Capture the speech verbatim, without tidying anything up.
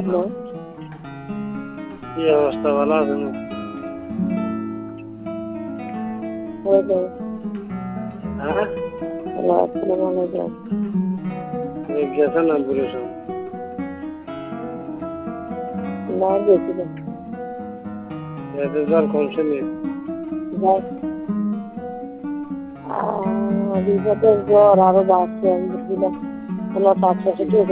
না। কি অবস্থা, ভালো আছেন? হ্যাঁ, গেছেন না বলেছেন? না গেছিল এতে জ্বর কমছে নি? বিপদের জ্বর আরো বাড়ছে। আমি বুঝলাম